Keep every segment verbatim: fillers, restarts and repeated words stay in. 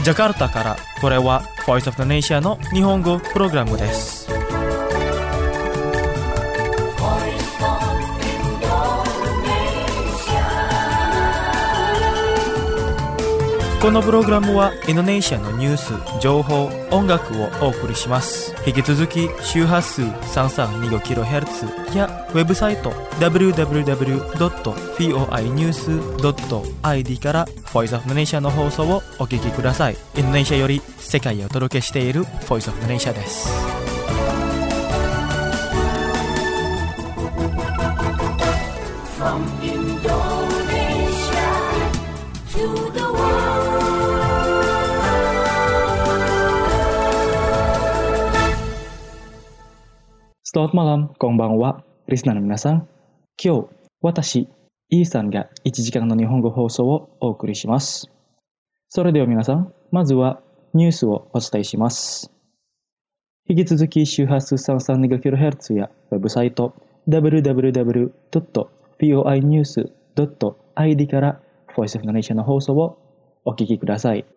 ジャカルタからこれは Voice of the Nation の日本語プログラムです。このプログラムはインドネシアのニュース、情報、音楽をお送りします。引き続き周波数 さんさんにごキロヘルツ やウェブサイト ダブリューダブリューダブリュードットフォーニュースドットアイディー から Voice of the Nation の放送をお聞きください。インドネシアより世界へお届けしている Voice of the Nation です。From Indonesia to the Selamat malam, konbanwa, listenerの皆さん。今日、私、イーさんがいちじかんの日本語放送をお送りします。それでは皆さん、まずはニュースをお伝えします。引き続き周波数 さんさんにごキロヘルツ やウェブサイト ダブリューダブリューダブリュードットフォーニュースドットアイディー から Voice of the Nation の放送をお聞きください。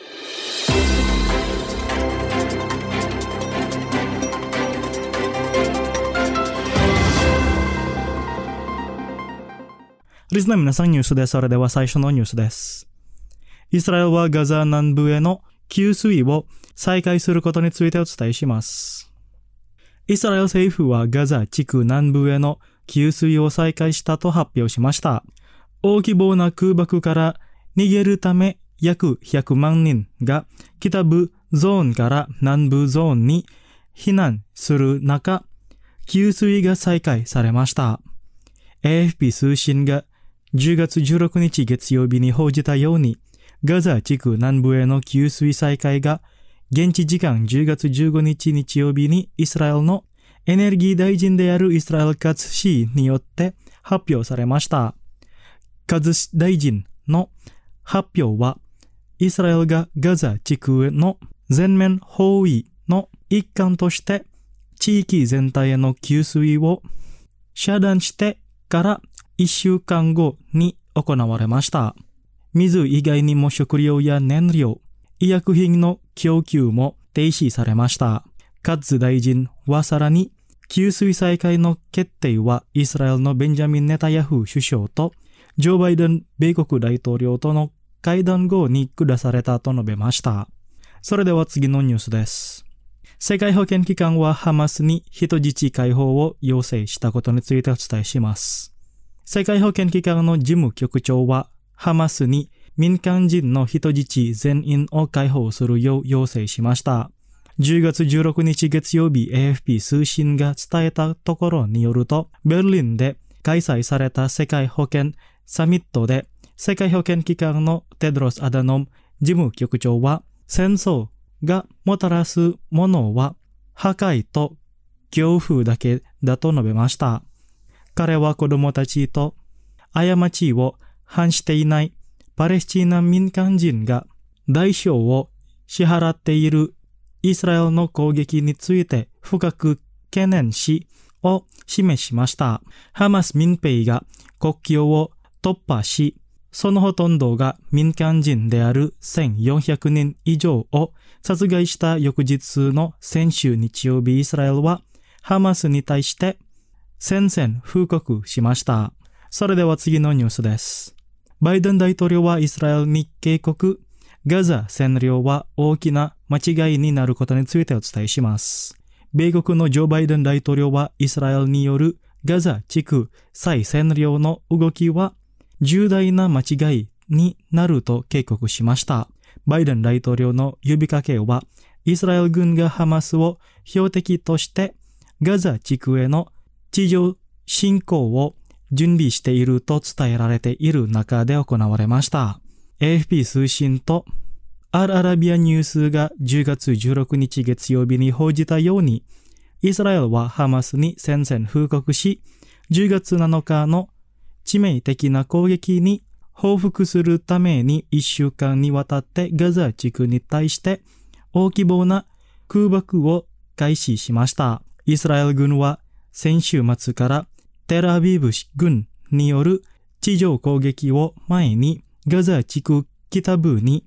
リスナーの皆さん、ニュースです。それでは最初のニュースです。イスラエルはガザ南部への給水を再開することについてお伝えします。イスラエル政府はガザ地区南部への給水を再開したと発表しました。大規模な空爆から逃げるため約ひゃくまんにんが北部ゾーンから南部ゾーンに避難する中、給水が再開されました。エーエフピー 通信がじゅうがつじゅうろくにち月曜日に報じたように、ガザ地区南部への給水再開が現地時間じゅうがつじゅうごにち日曜日にイスラエルのエネルギー大臣であるイスラエル・カツ氏によって発表されました。カツ大臣の発表は、イスラエルがガザ地区の全面包囲の一環として地域全体への給水を遮断してからいっしゅうかんごに行われました。水以外にも食料や燃料、医薬品の供給も停止されました。カツ大臣はさらに、給水再開の決定はイスラエルのベンジャミン・ネタヤフ首相とジョー・バイデン米国大統領との会談後に下されたと述べました。それでは次のニュースです。世界保健機関はハマスに人質解放を要請したことについてお伝えします。世界保健機関の事務局長はハマスに民間人の人質全員を解放するよう要請しました。じゅうがつじゅうろくにち月曜日 エーエフピー 通信が伝えたところによると、ベルリンで開催された世界保健サミットで世界保健機関のテドロス・アダノム事務局長は、戦争がもたらすものは破壊と恐怖だけだと述べました。彼は子供たちと過ちを反していないパレスチナ民間人が代償を支払っているイスラエルの攻撃について深く懸念しを示しました。ハマス民兵が国境を突破し、そのほとんどが民間人であるせんよんひゃくにん以上を殺害した翌日の先週日曜日、イスラエルはハマスに対して宣戦布告しました。それでは次のニュースです。バイデン大統領はイスラエルに警告、ガザ占領は大きな間違いになることについてお伝えします。米国のジョー・バイデン大統領はイスラエルによるガザ地区再占領の動きは重大な間違いになると警告しました。バイデン大統領の呼びかけは、イスラエル軍がハマスを標的としてガザ地区への地上侵攻を準備していると伝えられている中で行われました。エーエフピー 通信とアルアラビアニュースがじゅうがつじゅうろくにち月曜日に報じたように、イスラエルはハマスに宣戦布告し、じゅうがつなのかの致命的な攻撃に報復するためにいっしゅうかんにわたってガザ地区に対して大規模な空爆を開始しました。イスラエル軍は先週末からテルアビブ軍による地上攻撃を前にガザ地区北部に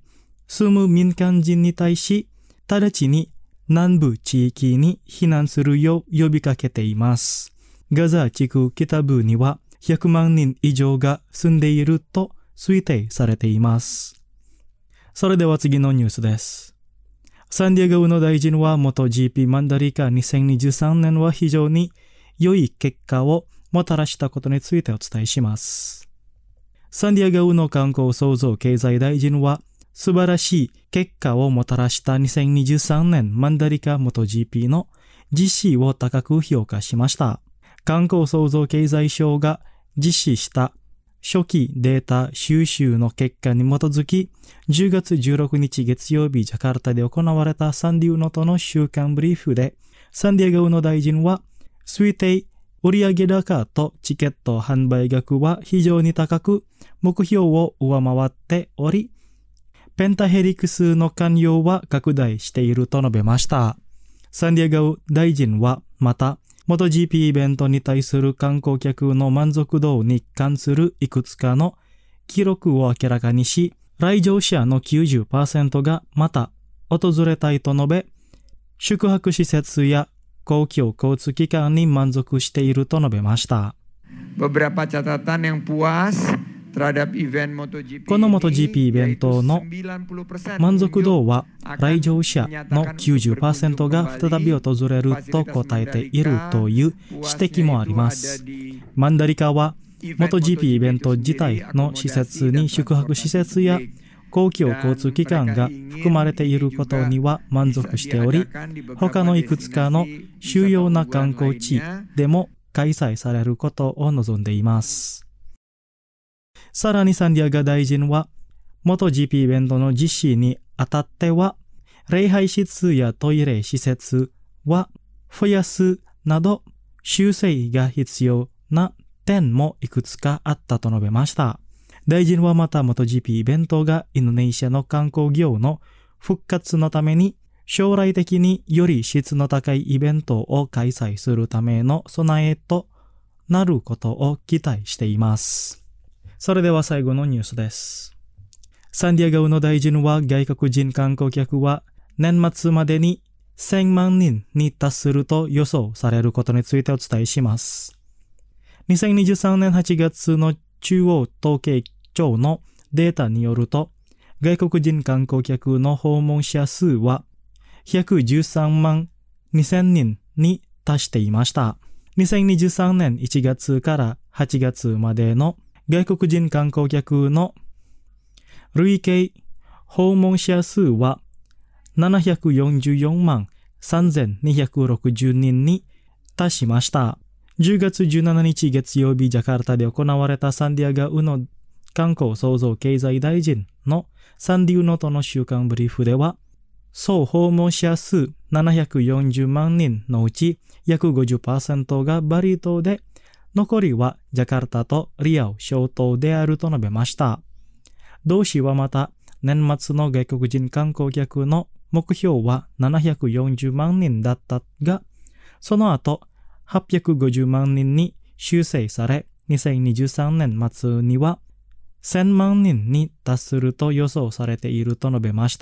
住む民間人に対し、直ちに南部地域に避難するよう呼びかけています。ガザ地区北部にはひゃくまんにん以上が住んでいると推定されています。それでは次のニュースです。サンディエゴの大臣は元 ジーピー マンダリカにせんにじゅうさんねんは非常に良い結果をもたらしたことについてお伝えします。サンディエゴの観光創造経済大臣は素晴らしい結果をもたらしたにせんにじゅうさんねんマンダリカ元 ジーピー の実施を高く評価しました。観光創造経済省が実施した初期データ収集の結果に基づき、じゅうがつじゅうろくにち月曜日ジャカルタで行われたサンディウノとの週間ブリーフで、サンディエゴの大臣は、推定売上高とチケット販売額は非常に高く、目標を上回っており、ペンタヘリクスの関与は拡大していると述べました。サンディエゴ大臣はまた、元 ジーピー イベントに対する観光客の満足度に関するいくつかの記録を明らかにし、来場者の きゅうじゅっパーセント がまた訪れたいと述べ、宿泊施設や公共交通機関に満足していると述べました。 Beberapa catatan yang puas terhadap event MotoGP この モトジーピー イベントの満足度は来場者の きゅうじゅっパーセント が再び訪れると答えているという指摘もあります。マンダリカは モトジーピー イベント自体の施設に宿泊施設や公共交通機関が含まれていることには満足しており、他のいくつかの主要な観光地でも開催されることを望んでいます。さらにサンディエゴ大臣は、元 ジーピー イベントの実施にあたっては、礼拝室やトイレ施設は増やすなど修正が必要な点もいくつかあったと述べました。大臣はまた元 ジーピー イベントがインドネシアの観光業の復活のために将来的により質の高いイベントを開催するための備えとなることを期待しています。それでは最後のニュースです。サンディエゴの大臣は外国人観光客は年末までにせんまんにんに達すると予想されることについてお伝えします。にせんにじゅうさんねんはちがつの中央統計庁のデータによると、外国人観光客の訪問者数はひゃくじゅうさんまんにせんにんに達していました。にせんにじゅうさんねんいちがつからはちがつまでの外国人観光客の累計訪問者数はななひゃくよんじゅうよんまんさんぜんにひゃくろくじゅうにんに達しました。じゅうがつじゅうしちにち月曜日ジャカルタで行われたサンディエゴの観光創造経済大臣のサンディウノとの週間ブリーフでは、総訪問者数ななひゃくよんじゅうまんにんのうち約 ごじゅっパーセント がバリ島で、残りはジャカルタとリアオ小島であると述べました。同氏はまた、年末の外国人観光客の目標はななひゃくよんじゅうまんにんだったが、その後はっぴゃくごじゅうまんにんに修正され、にせんにじゅうさんねん末にはせんまんにんに達すると予想されていると述べました。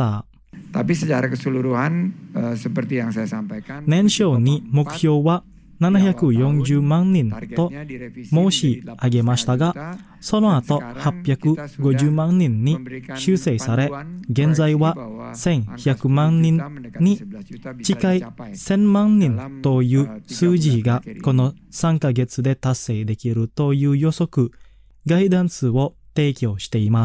年商に目標はななひゃくよんじゅうまんにんと申し上げましたが、その後はっぴゃくごじゅうまんにんに修正され、現在はせんひゃくまんにんに近いせんまんにんという数字がこのさんかげつで達成できるという予測、ガイダンスを提供しています。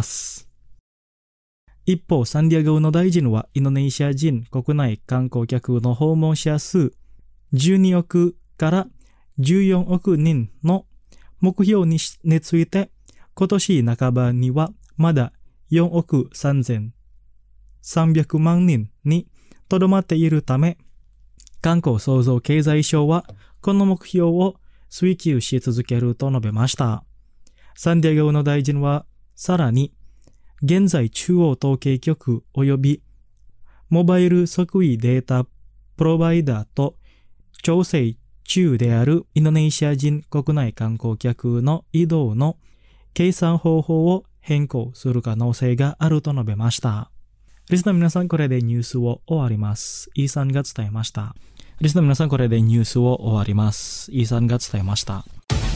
一方、サンディエゴの大臣はインドネシア人国内観光客の訪問者数じゅうにおくからじゅうよんおくにんの目標について、今年半ばにはまだよんおくさんぜんさんびゃくまんにんにとどまっているため、観光創造経済省はこの目標を追求し続けると述べました。サンディエゴの大臣はさらに、現在中央統計局及びモバイル測位データプロバイダーと調整中であるインドネシア人国内観光客の移動の計算方法を変更する可能性があると述べました。 リスナーの皆さん、これでニュースを終わります。イーさんが伝えました。リスナーの皆さん、これでニュースを終わります。イーさんが伝えました。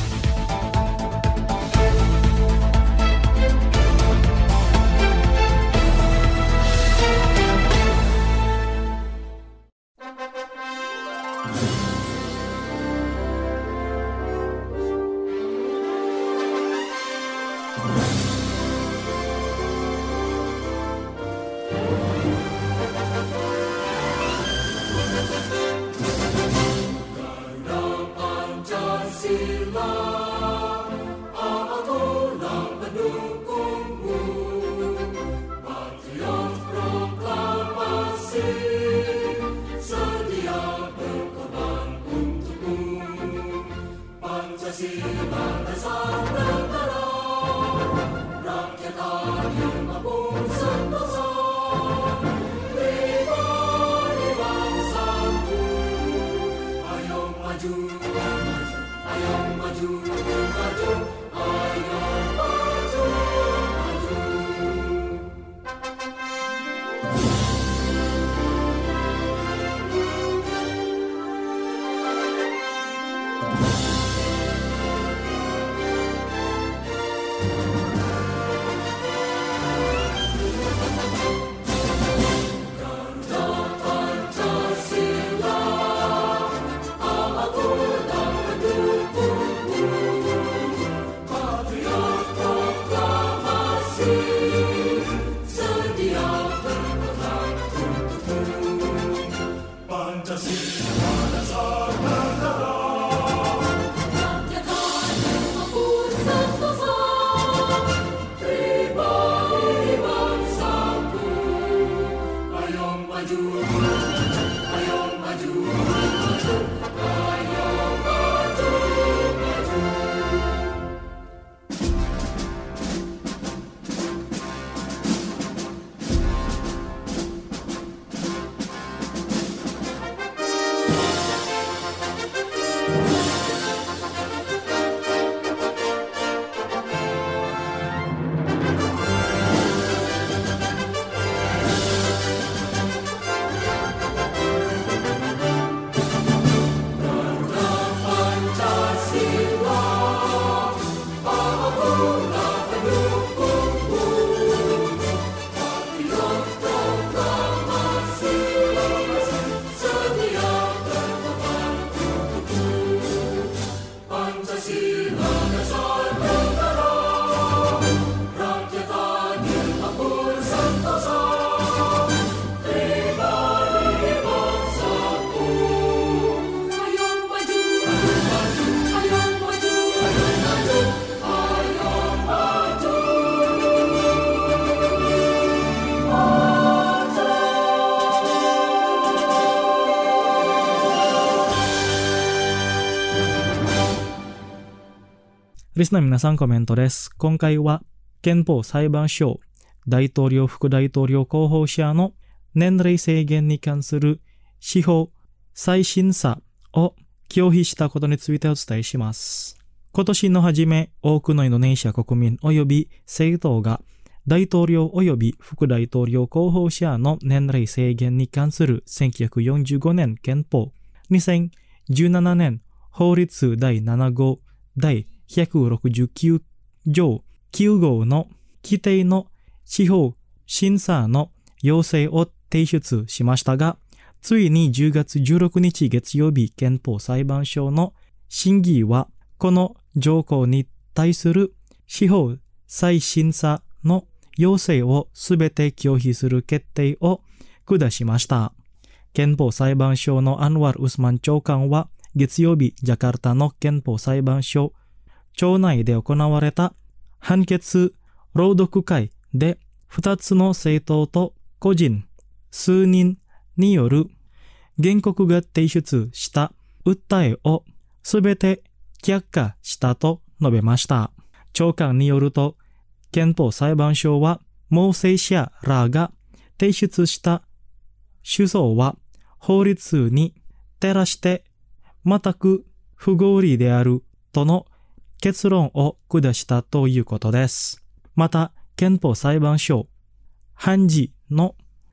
リスナーの皆さん、コメントです。今回は憲法裁判所大統領副大統領候補者の年齢制限に関する司法再審査を拒否したことについてお伝えします。今年の初め、多くのインドネシア国民及び政党が大統領及び副大統領候補者の年齢制限に関するせんきゅうひゃくよんじゅうごねん憲法、にせんじゅうななねん法律第なな号第ひゃくろくじゅうきゅう条きゅう号の規定の司法審査の要請を提出しましたが、ついにじゅうがつじゅうろくにち月曜日、憲法裁判所の審議はこの条項に対する司法再審査の要請をすべて拒否する決定を下しました。憲法裁判所のアンワル・ウスマン長官は月曜日、ジャカルタの憲法裁判所庁内で行われた判決朗読会で二つの政党と個人数人による原告が提出した訴えをすべて却下したと述べました。長官によると、憲法裁判所は申請者らが提出した主張は法律に照らして全く不合理であるとの結論を下したということです。また、憲法裁判所判事の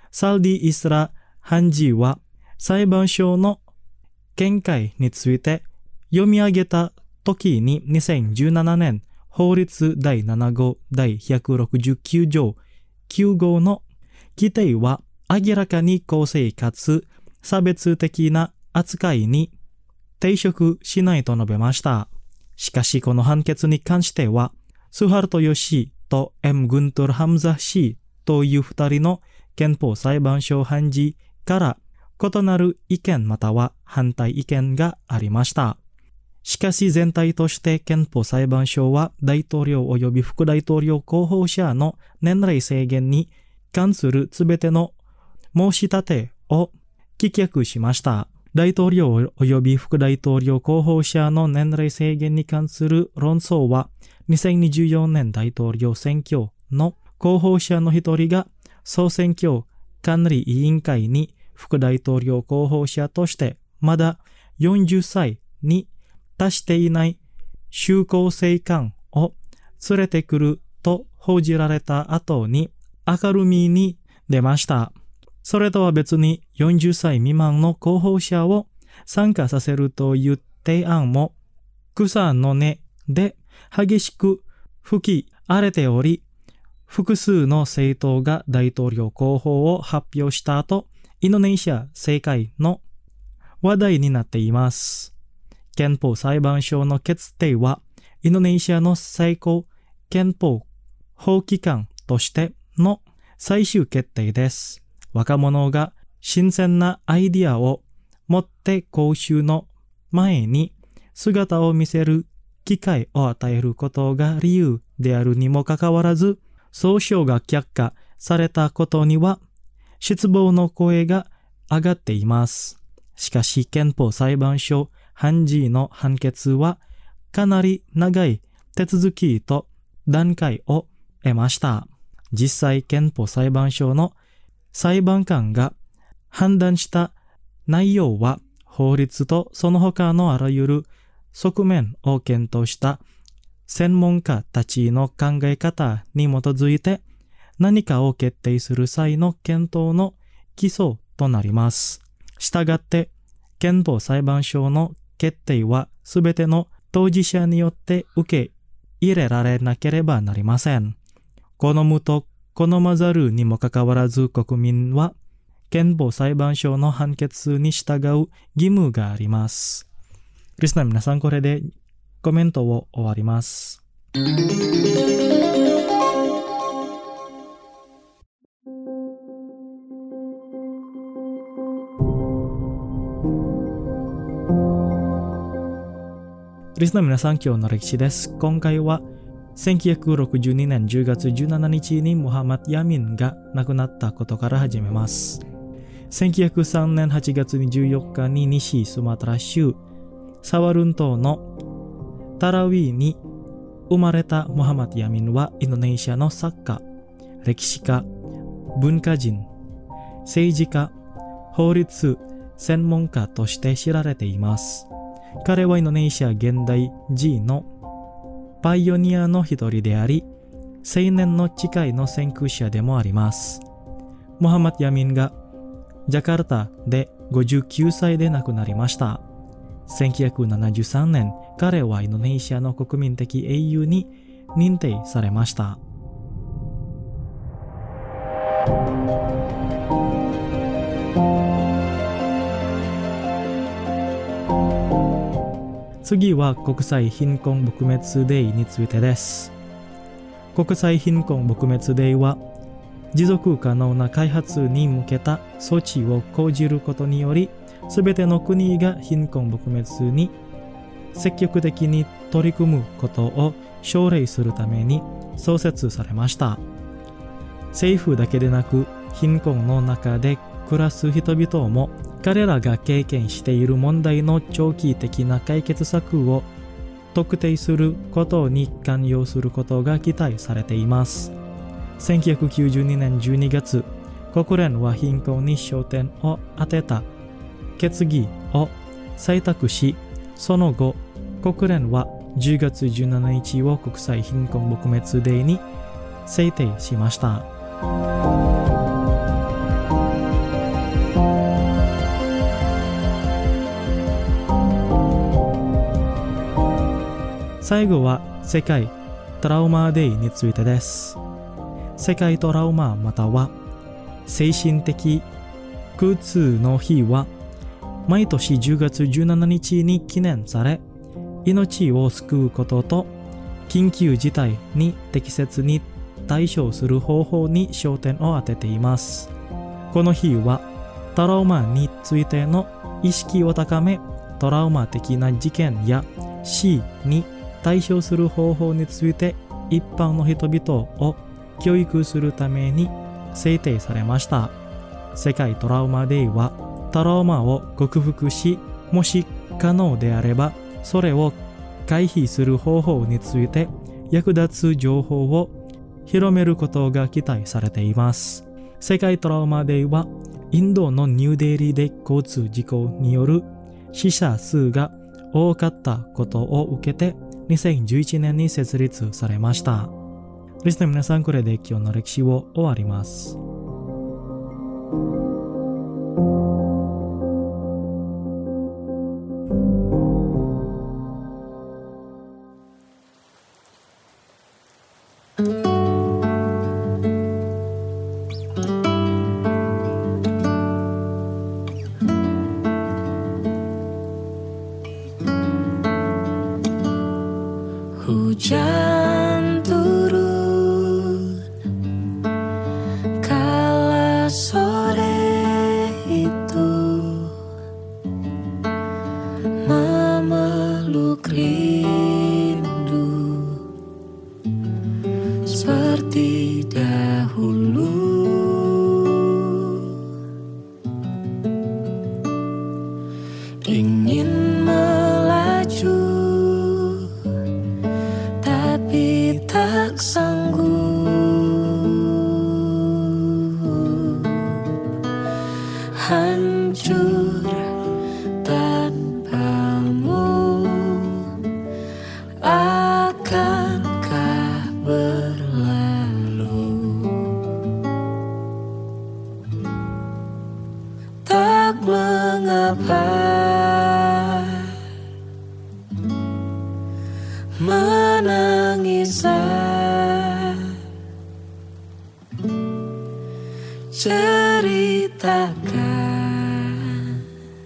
サルディ・イスラ・ハンジーは裁判所の見解について読み上げた時ににせんじゅうななねん法律だいなな号だいひゃくろくじゅうきゅう条きゅう号の規定は明らかに公正かつ差別的な扱いに抵触しないと述べました。しかしこの判決に関しては、スハルトヨ氏と M グントル・ハムザ氏という二人の憲法裁判所判事から異なる意見または反対意見がありました。しかし全体として憲法裁判所は大統領及び副大統領候補者の年齢制限に関するすべての申し立てを棄却しました。大統領及び副大統領候補者の年齢制限に関する論争はにせんにじゅうよねん大統領選挙の候補者の一人が総選挙管理委員会に副大統領候補者としてまだよんじゅっさいに達していない修行生官を連れてくると報じられた後に明るみに出ました。それとは別によんじゅっさい未満の候補者を参加させるという提案も草の根で激しく吹き荒れており、複数の政党が大統領候補を発表した後、インドネシア政界の話題になっています。憲法裁判所の決定は、インドネシアの最高憲法法機関としての最終決定です。若者が新鮮なアイディアを持って公衆の前に姿を見せる機会を与えることが理由であるにもかかわらず、総称が却下されたことには失望の声が上がっています。しかし憲法裁判所判事の判決はかなり長い手続きと段階を得ました。実際憲法裁判所の裁判官が判断した内容は法律とその他のあらゆる側面を検討した専門家たちの考え方に基づいて何かを決定する際の検討の基礎となります。したがって憲法裁判所の決定はすべての当事者によって受け入れられなければなりません。好むと好まざるにもかかわらず国民は憲法裁判所の判決に従う義務があります。リスナー皆さん、これでコメントを終わります。リスナー皆さん、今日の歴史です。今回はせんきゅうひゃくろくじゅうにねんじゅうがつじゅうしちにちにムハマド・ヤミンが亡くなったことから始めます。せんきゅうひゃくさんねんはちがつじゅうよっかに西スマトラ州サワルン島のタラウィに生まれたムハマド・ヤミンはインドネシアの作家、歴史家、文化人、政治家、法律専門家として知られています。彼はインドネシア現代人のパイオニアの一人であり、青年の誓いの先駆者でもあります。ムハマド・ヤミンがジャカルタでごじゅうきゅうさいで亡くなりました。せんきゅうひゃくななじゅうさんねん、彼はインドネシアの国民的英雄に認定されました。次は国際貧困撲滅デーについてです。国際貧困撲滅デーは持続可能な開発に向けた措置を講じることにより、すべての国が貧困撲滅に積極的に取り組むことを奨励するために創設されました。政府だけでなく貧困の中で暮らす人々も彼らが経験している問題の長期的な解決策を特定することに関与することが期待されています。せんきゅうひゃくきゅうじゅうにねんじゅうにがつ、国連は貧困に焦点を当てた決議を採択し、その後、国連はじゅうがつじゅうしちにちを国際貧困撲滅デーに制定しました。 最後は世界トラウマデイについてです。世界トラウマまたは精神的苦痛の日は毎年じゅうがつじゅうしちにちに記念され、命を救うことと緊急事態に適切に対処する方法に焦点を当てています。この日はトラウマについての意識を高め、トラウマ的な事件や死に対処する方法について一般の人々を教育するために制定されました。世界トラウマデーはトラウマを克服し、もし可能であればそれを回避する方法について役立つ情報を広めることが期待されています。世界トラウマデーはインドのニューデリーで交通事故による死者数が多かったことを受けてにせんじゅういちねんに設立されました。リスナーの皆さん、これで今日の歴史を終わります。 Hujan turun kala sore itu memeluk rindu seperti dahulu. Ingin melaju tapi tak sanggup, hancur tanpamu. Akankah berlalu? Tak mengapa menangislah, ceritakan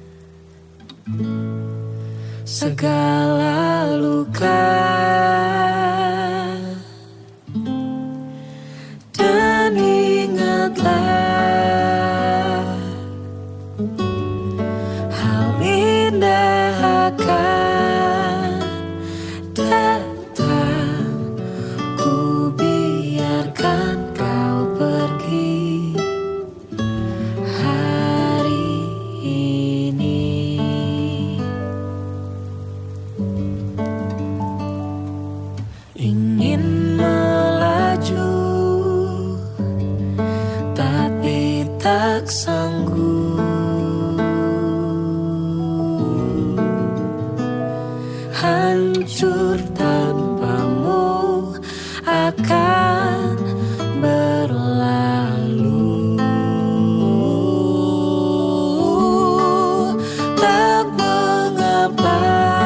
segala luka dan ingatlah hal indah akan datang. Ku biarkan kau pergi hari ini. Ingin melaju tapi tak sanggup, hancur tanpamu akan berlalu. Tak mengapa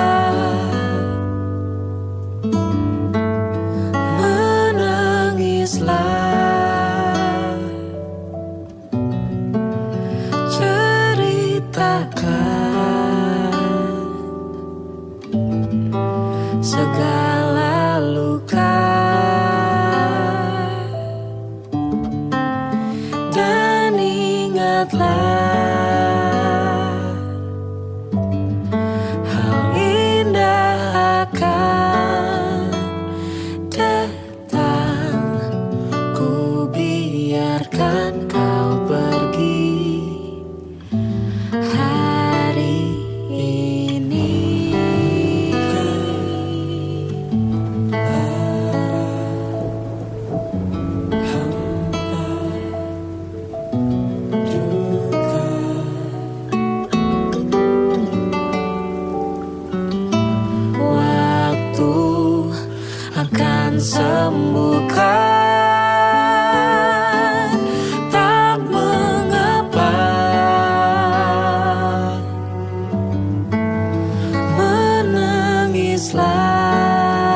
menangislah, ceritakan segala luka dan ingatlah hal indah akan datang. Ku biarkan kau pergi hari ini. Waktu akan sembuhkan, tak mengapa menangislah,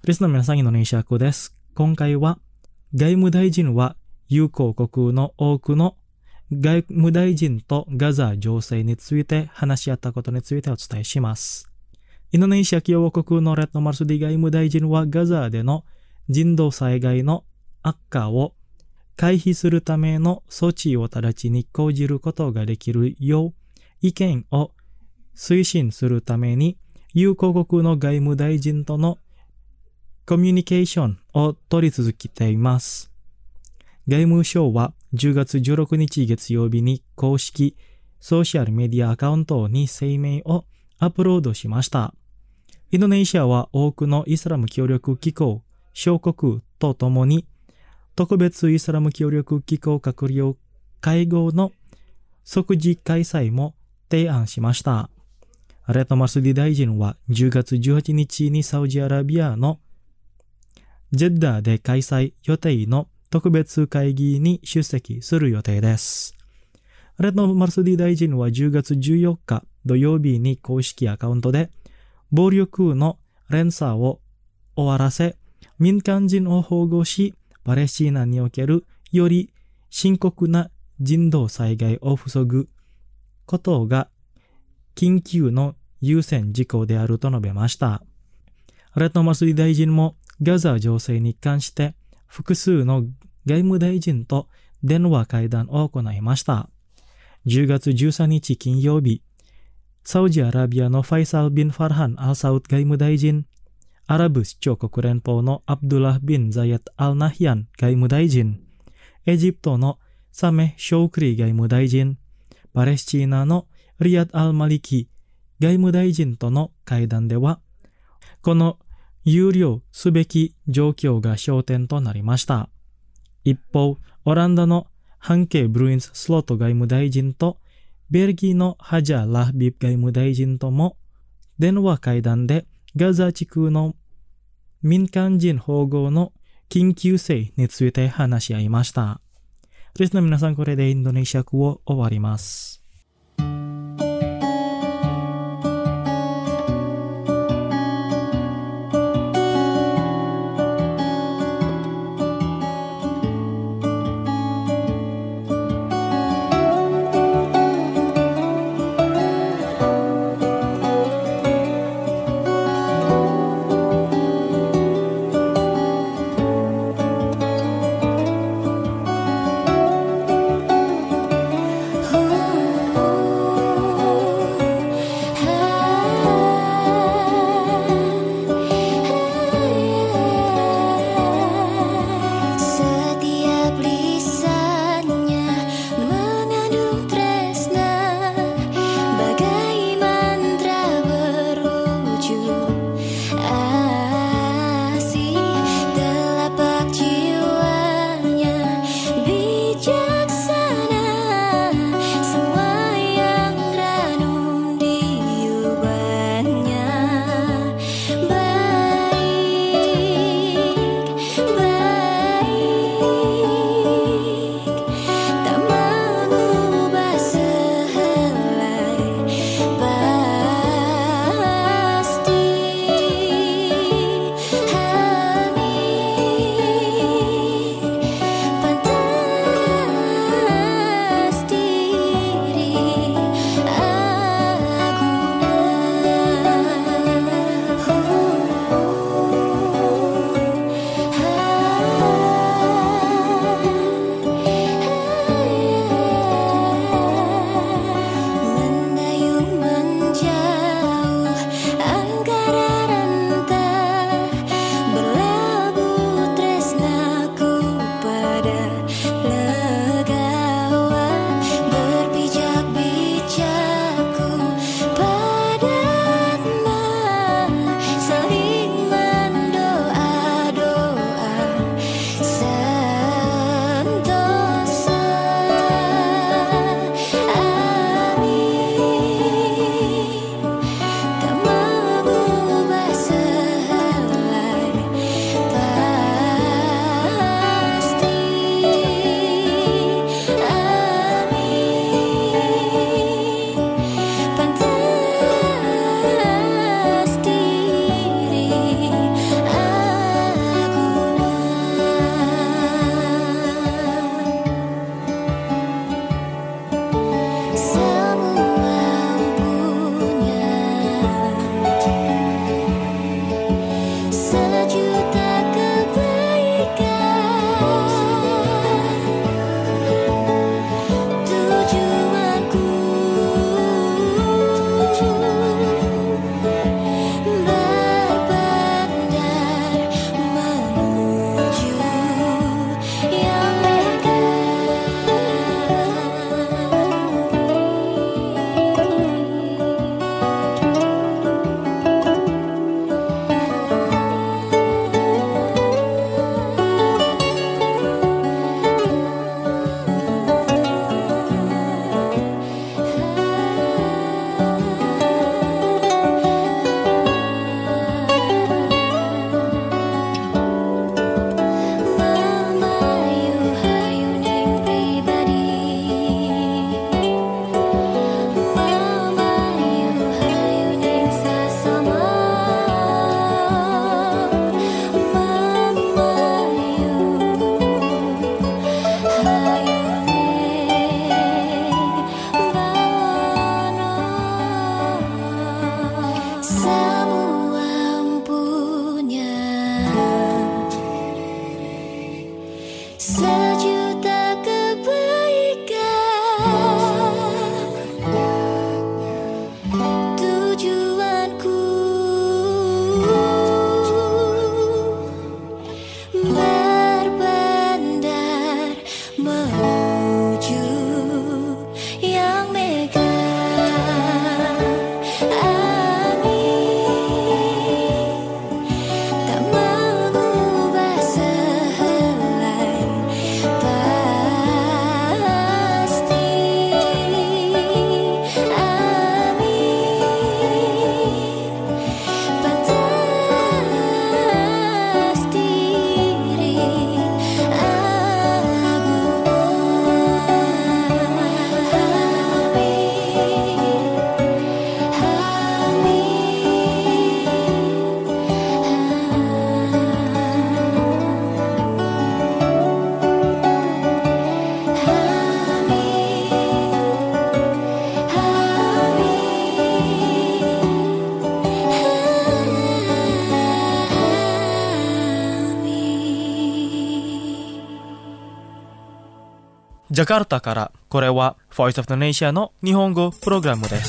リスナーの皆さん、インドネシア語です。今回は、外務大臣は友好国の多くの外務大臣とガザ情勢について話し合ったことについてお伝えします。インドネシア共和国のレッドマルスディ外務大臣はガザでの人道災害の悪化を回避するための措置を直ちに講じることができるよう意見を推進するために友好国の外務大臣とのコミュニケーションを取り続けています。外務省はじゅうがつじゅうろくにち月曜日に公式ソーシャルメディアアカウントに声明をアップロードしました。インドネシアは多くのイスラム協力機構、小国とともに特別イスラム協力機構閣僚会合の即時開催も提案しました。レッドマルスディ大臣はじゅうがつじゅうはちにちにサウジアラビアのジェッダーで開催予定の特別会議に出席する予定です。レッドマルスディ大臣はじゅうがつじゅうよっか土曜日に公式アカウントで暴力の連鎖を終わらせ、民間人を保護し、パレスチナにおけるより深刻な人道災害を防ぐことが緊急の優先事項であると述べました。レッドマルスディ大臣もガザ情勢に関して複数の外務大臣と電話会談を行いました。じゅうがつじゅうさんにち金曜日、サウジアラビアのファイサル・ビン・ファルハン・アル・サウド外務大臣、アラブ首長国連邦のアブドゥラ・ビン・ザヤット・アル・ナヒアン外務大臣、エジプトのサメ・ショウクリ外務大臣、パレスチナのリヤド・アル・マリキ外務大臣との会談では、この憂慮すべき状況が焦点となりました。一方、オランダのハンケ・ブルインス・スロット外務大臣とベルギーのハジャ・ラフビブ外務大臣とも電話会談でガザ地区の民間人保護の緊急性について話し合いました。リスナーの皆さん、これでインドネシア語を終わります。 ジャカルタから、これは Voice of the Nation の日本語プログラムです。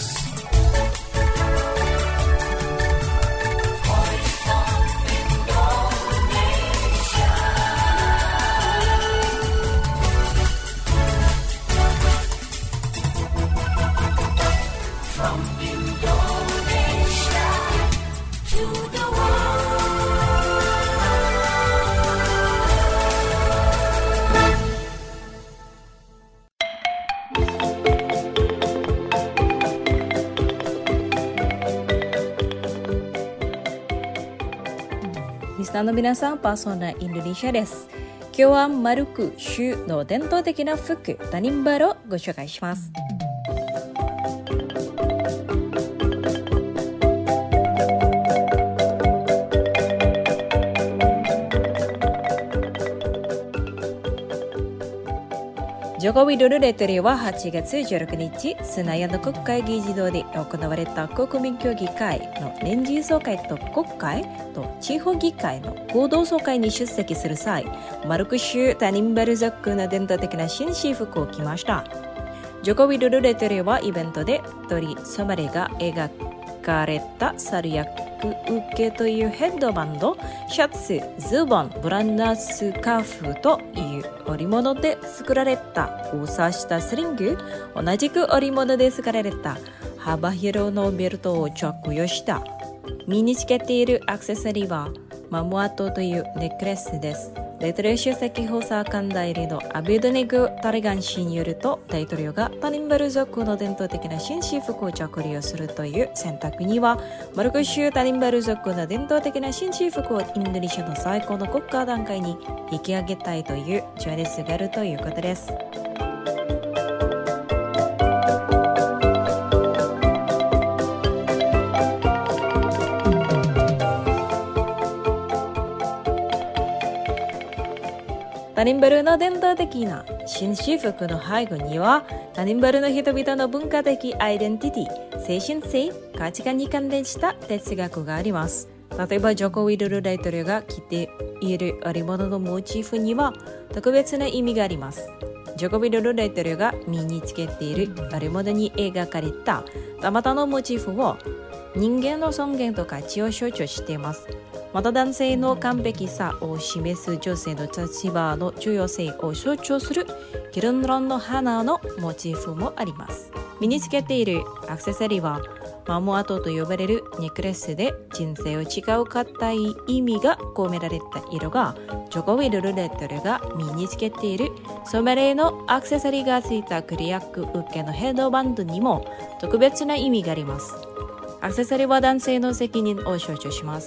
リスナーの皆さん、パーソナインドネシアです。今日はマルク州の伝統的な服、タニンバルをご紹介します。ジョコビドルレトリははちがつじゅうろくにち、スナヤの国会議事堂で行われた国民協議会の年次総会と国会と地方議会の合同総会に出席する際、マルク州タニンバル族の伝統的な紳士服を着ました。ジョコビドルレトリはイベントで鳥ソマレが描かれたサルヤック受けというヘッドバンド、シャツ、ズボン、ブランダースカーフという織物で作られた交差したスリング、同じく織物で作られた幅広のベルトを着用した。身につけているアクセサリーはマムアトというネックレスです。大統領首席補佐官代理のアビドネグ・タリガン氏によると、大統領がタニンバル族の伝統的な紳士服を着用するという選択には、マルク州タニンバル族の伝統的な紳士服をインドネシアの最高の国家段階に引き上げたいという情熱があるということです。タニンバルの伝統的な紳士服の背後には、タニンバルの人々の文化的アイデンティティ、精神性、価値観に関連した哲学があります。例えば、ジョコ・ウィドル大統領が着ている織物のモチーフには特別な意味があります。ジョコ・ウィドル大統領が身につけている織物に描かれたたまたのモチーフは、人間の尊厳と価値を象徴しています。また男性の完璧さを示す女性の立場の重要性を象徴するギルンロンの花のモチーフもあります。身につけているアクセサリーはマモアトと呼ばれるネックレスで、人生を違う固い意味が込められた色が、ジョコ・ウィドルレトルが身につけているソメレのアクセサリーがついたクリアック受けのヘッドバンドにも特別な意味があります。アクセサリーは男性の責任を象徴します。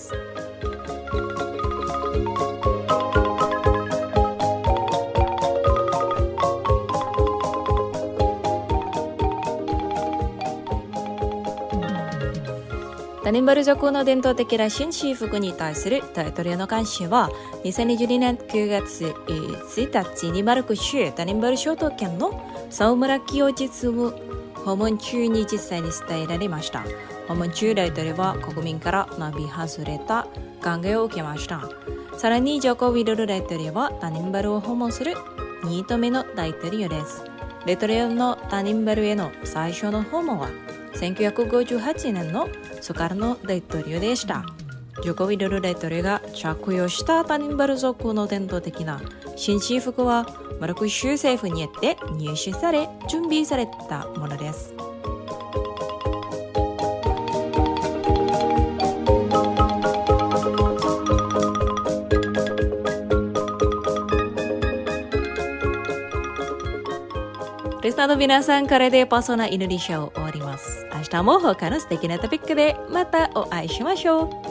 タニンバル族の伝統的な紳士服に対する大統領の関心は、にせんにじゅうにねんくがつついたちにマルク州タニンバル諸島県のサウムラキを実務訪問中に実際に伝えられました。訪問中、大統領は国民から並外れた歓迎を受けました。さらにジョコ・ウィドル大統領はタニンバルを訪問するにどめの大統領です。大統領のタニンバルへの最初の訪問はせんきゅうひゃくごじゅうはちねんのソカルノ大統領でした。ジョコ・ウィドル大統領が着用したタニンバル族の伝統的な紳士服は、マルク州政府によって入手され準備されたものです。リスナーの皆さん、これでパーソナインドネシアを終わります。明日も他の素敵なトピックでまたお会いしましょう。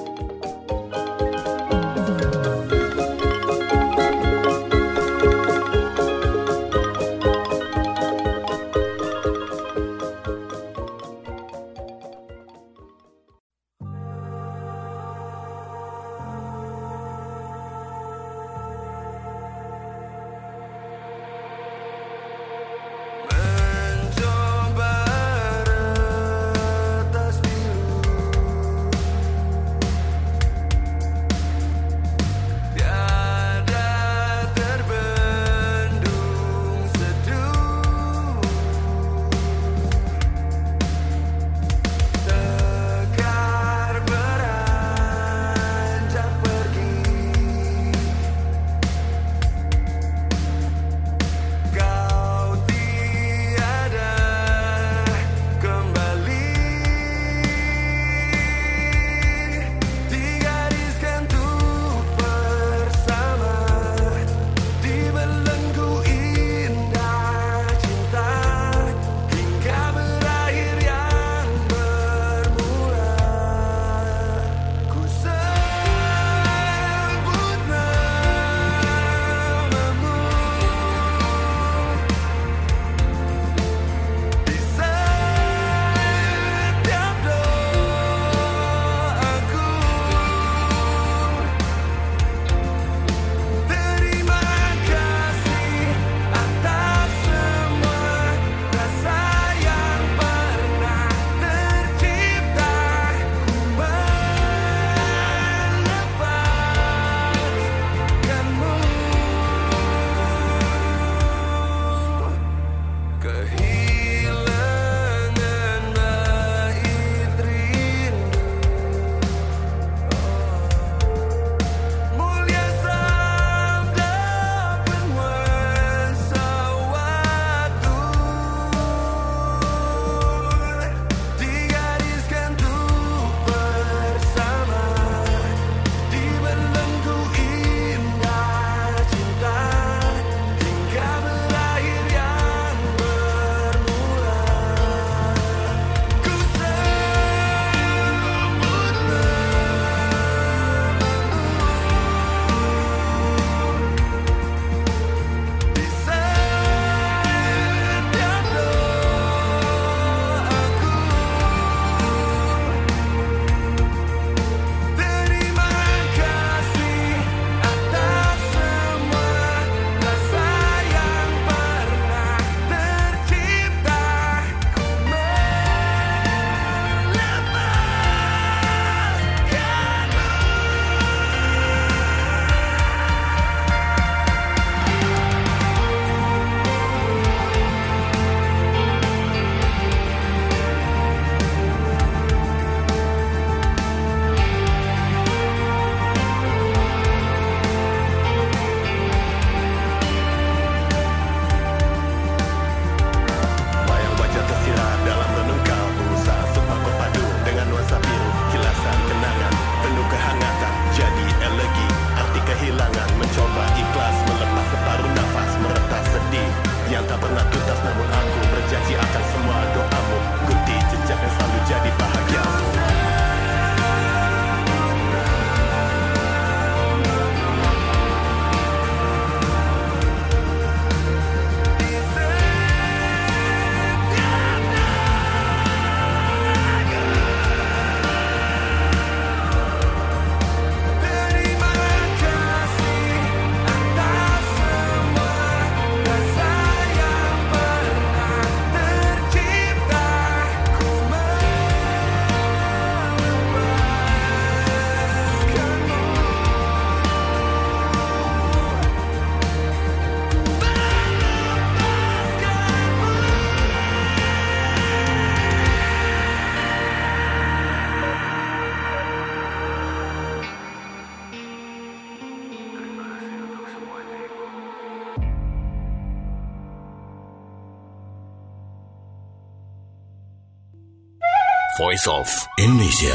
Voice of Indonesia.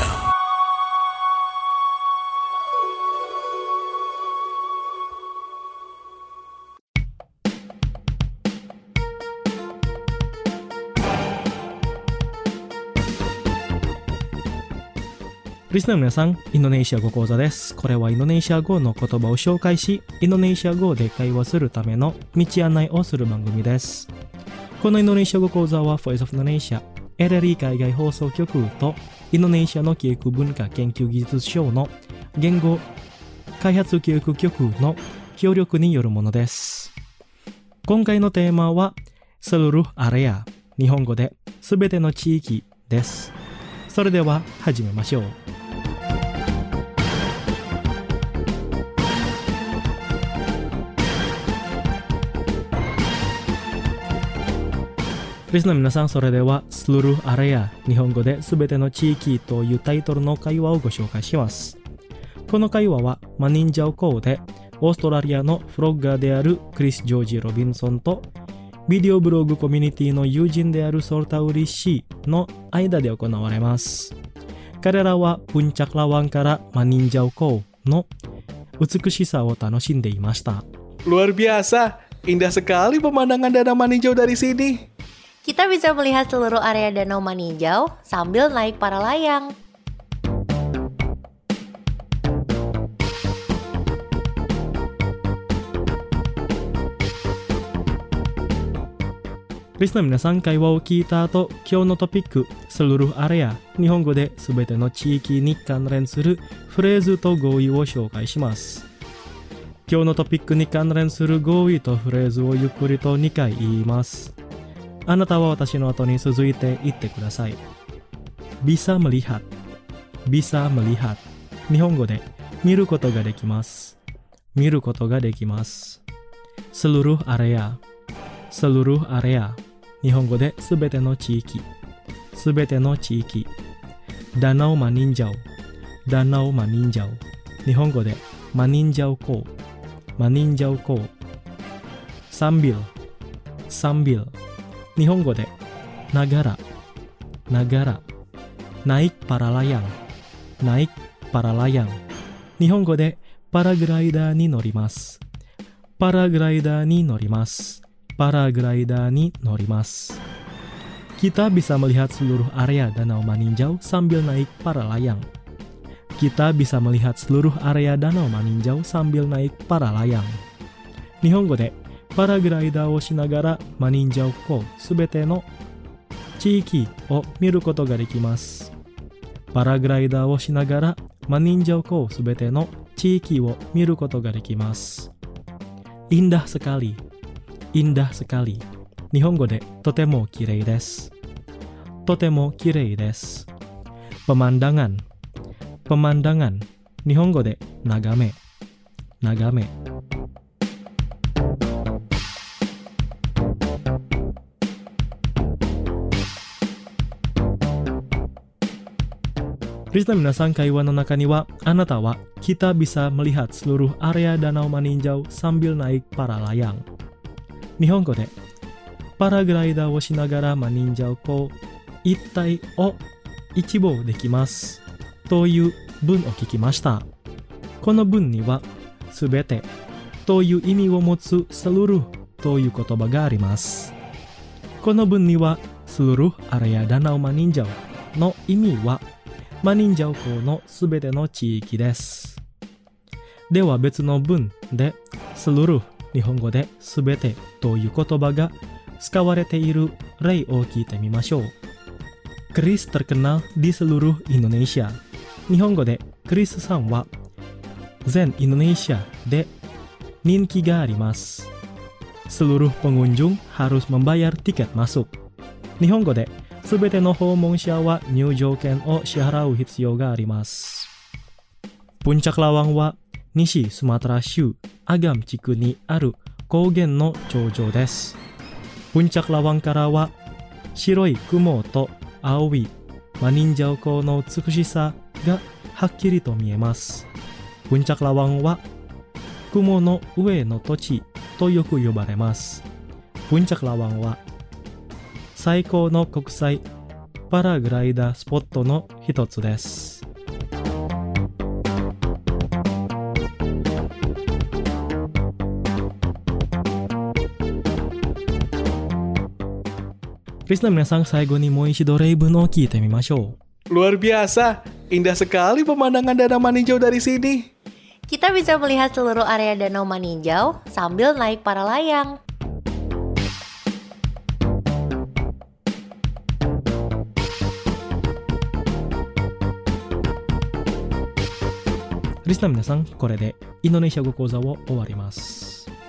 リスナーの皆さん、インドネシア語講座です。これはインドネシア語の言葉を紹介し、インドネシア語で会話するための道案内をする番組です。このインドネシア語講座は Voice of Indonesia、エルエルイー 海外放送局とインドネシアの教育文化研究技術省の言語開発教育局の協力によるものです。今回のテーマは seluruh area、日本語で全ての地域です。それでは始めましょう。リスナーの皆さん、それでは seluruh area、日本語で全ての地域というタイトルの会話をご紹介します。この会話はマニンジャオ校でオーストラリアのフロッガーであるクリス・ジョージ・ロビンソンとビデオブログコミュニティの友人であるソルタウリ氏の間で行われます。彼らはプンチャクラワンからマニンジャオ校の美しさを楽しんでいました。 Luar biasa, indah sekali pemandangan Danau Maninjau dari sini. Kita bisa melihat seluruh area Danau Maninjau sambil naik para layang. Listener 皆さん、会話を聞いた後、今日のトピック、seluruh area、日本語で全ての地域に関連するフレーズと語彙を紹介します。今日のトピックに関連する語彙とフレーズをゆっくりとにかい言います。あなたは私の後に続いて言ってください。bisa melihat、bisa melihat、日本語で見ることができます。見ることができます。seluruh area、seluruh area、日本語ですべての地域、すべての地域。Danau Maninjau、Danau Maninjau、日本語でマニンジャオ校、マニンジャオ校。Sambil、Sambil、日本語でながら、ながら。naik para layang、naik para layang、日本語でパラグライダーに乗ります。パラグライダーに乗ります。パラグライダーに乗ります。Kita bisa melihat seluruh area Danau Maninjau sambil naik para layang. Kita bisa melihat seluruh area Danau Maninjau sambil naik para layang. 日本語でパラグライダーをしながらマニンジャオ湖すべての地域を見ることができます。パラグライダーをしながらマニンジャオ湖すべての地域を見ることができます。Indah sekali、indah sekali、日本語でとてもきれいです。とてもきれいです。pemandangan、pemandangan、日本語で眺め、眺め。リスナーの皆さん、会話の中には、あなたは kita bisa melihat seluruh area Danau Maninjau sambil naik para layang。日本語でパラグライダーをしながらマニンジャオ湖一帯を一望できますという文を聞きました。この文にはすべてという意味を持つseluruhという言葉があります。この文にはseluruh area Danau Maninjauの意味はマニンジャオ湖のすべての地域です。では別の文でseluruh、日本語ですべてという言葉が使われている例を聞いてみましょう。Chris terkenal di seluruh Indonesia。日本語でクリスさんは全インドネシアで人気があります。seluruh pengunjung harus membayar tiket masuk。日本語ですべての訪問者は入場券を支払う必要があります。Puncak Lawangは西スマトラ州アガム地区にある高原の頂上です。Puncak Lawangからは白い雲と青いマニンジャオ湖の美しさがはっきりと見えます。Puncak Lawangは雲の上の土地とよく呼ばれます。Puncak Lawangは最高の国際パラグライダースポットの一つです。リスナー皆さん、最後にもう一度例文を聞いてみましょう。 Luar biasa, indah sekali pemandangan Danau Maninjau dari sini. Kita bisa melihat seluruh area Danau Maninjau sambil naik para layang. Listener 皆さん、これでインドネシア語講座を終わります。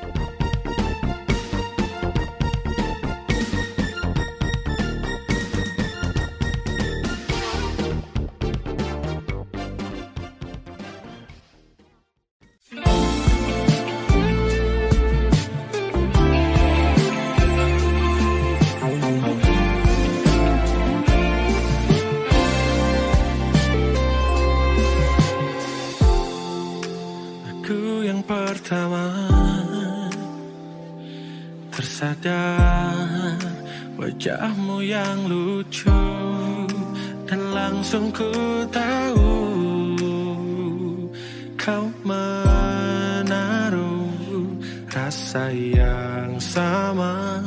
Pertama tersadar wajahmu yang lucu dan langsung ku tahu kau menaruh rasa yang sama.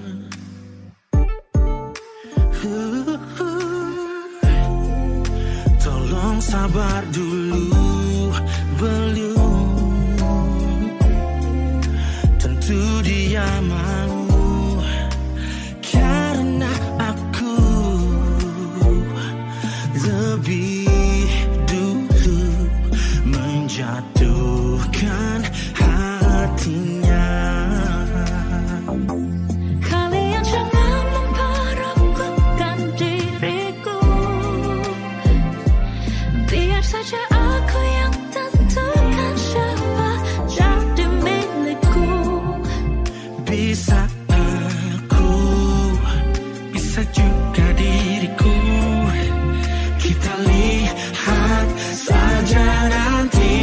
Tolong sabar dulu, belum tentu dia mau, karena aku lebih dulu menjatuhkan hatinya. Kalian jangan memperebutkan diriku, biar saja aku yang tentukan siapa jadi milikku. Bisa aku, bisa juga diriku. Kita lihat saja nanti.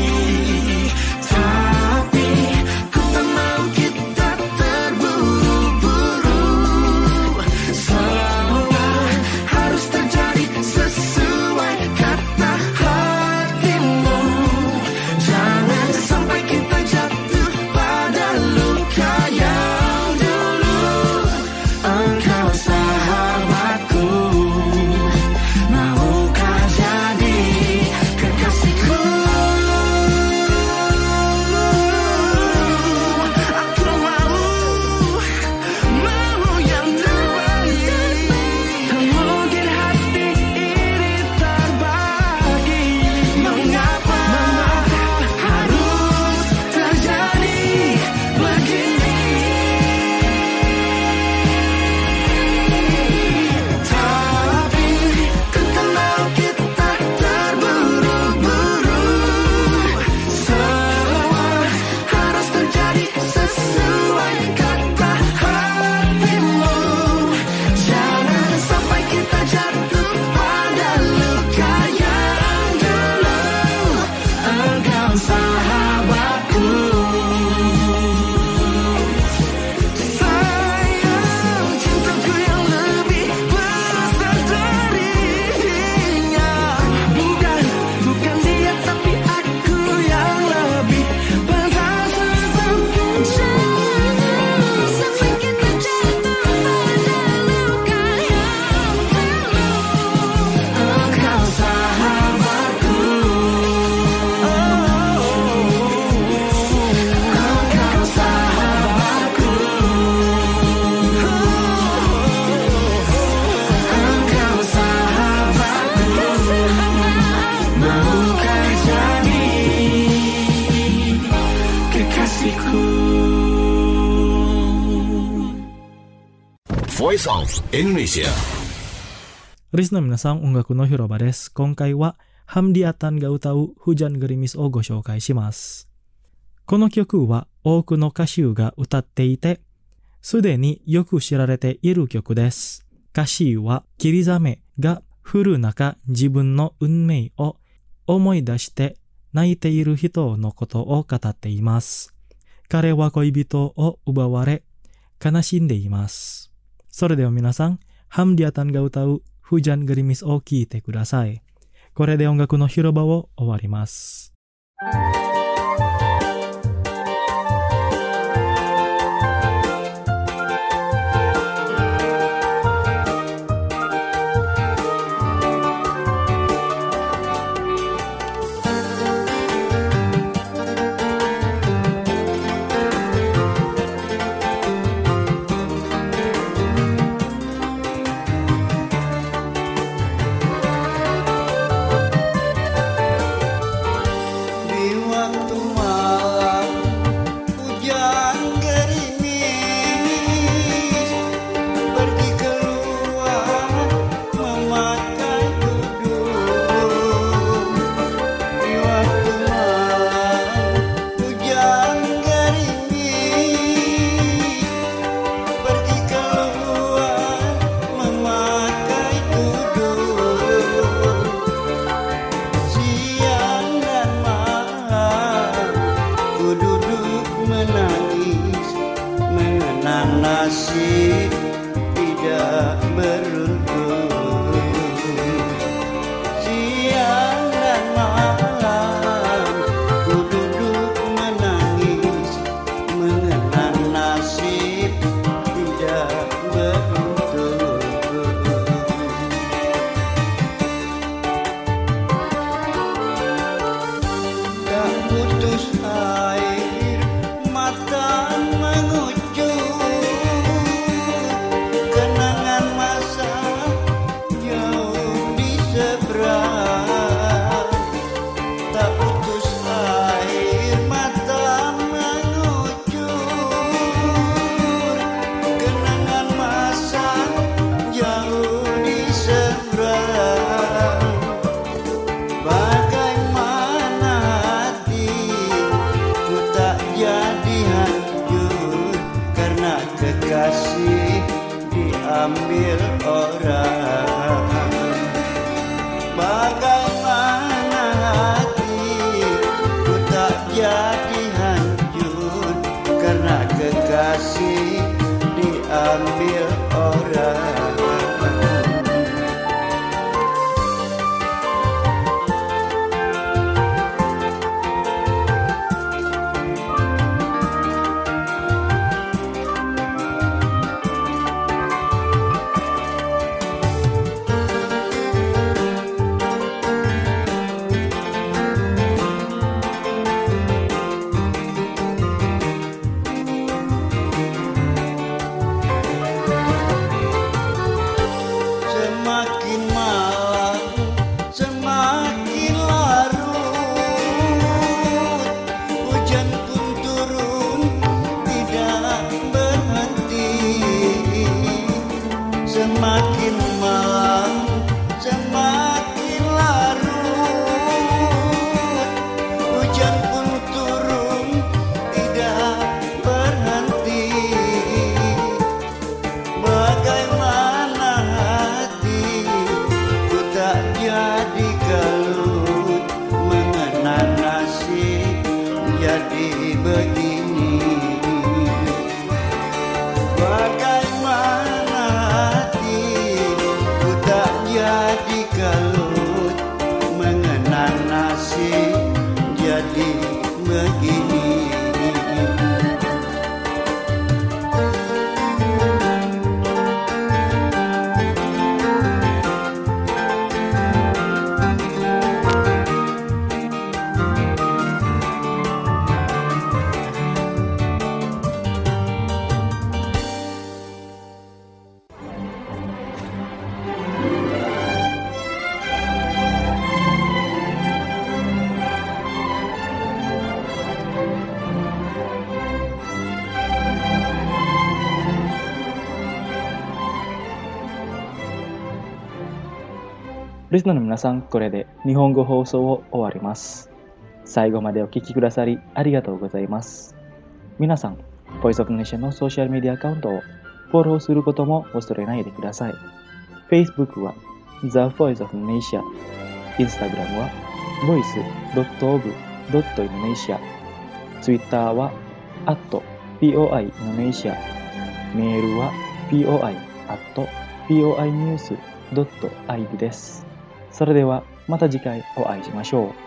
Tapi ku tak mau kita terburu-buru. Semua harus terjadi sesuai kata hatimu. Jangan sampai kita jatuh pada luka yang dulu. Engkau sahabatku, maukah jadi kekasihku? Aku mau, mau yang terbaik. Tak mungkin hati ini terbagi. Mengapa harus terjadi begini? Tapi ku tak mau kita terburu-buru. Semua harus terjadi sesuai kata hatimu. Jangan sampai kita jatuh pada luka yang dulu. Engkau sahabatku, sayang, cintaku yang lebih besar darinya. Bukan, bukan dia, tapi aku yang lebih pantas untukmu. Jangan sampai kita jatuh pada luka yang dulu. Engkau sahabatku, engkau sahabatku, engkau sahabatku, maukah jadi kekasihku? Voice of Indonesia. Listener 皆さん、音楽の広場です。今回はハムディアタンが歌うフジャングリミスをご紹介します。この曲は多くの歌手が歌っていて、すでによく知られている曲です。歌詞はキリザメが降る中自分の運命を思い出して泣いている人のことを語っています。彼は恋人を奪われ悲しんでいます。それでは皆さん、ハムディアタンが歌う Hujan Gerimis o Kiite Kudasai. これで音楽の広場を終わります。 Nasib tidak beruntung, siang dan malam ku duduk menangis mengenang nasib tidak beruntung. Tak putus air mata mengucur, kekasih diambil orang. Bagaimana hatiku tak jadi hancur karena kekasih diambil orang. Semakin malam, semakin larut, hujan pun turun tidak berhenti. Bagaimana hatiku tak jadi kalut mengenang nasib jadi begini. Bagaimana hatiku tak jadi kalut mengenang nasib jadi begini. リスナーの皆さん、これで日本語放送を終わります。最後までお聞きくださりありがとうございます。皆さん、Voice of Indonesia のソーシャルメディアアカウントをフォローすることも忘れないでください。Facebook は The Voice of Indonesia、Instagram は ボイスドットオブドットインドネシア、Twitter は アットポイ インドネシア、メールは ポイ アットポイニュースドットアイブ です。それではまた次回お会いしましょう。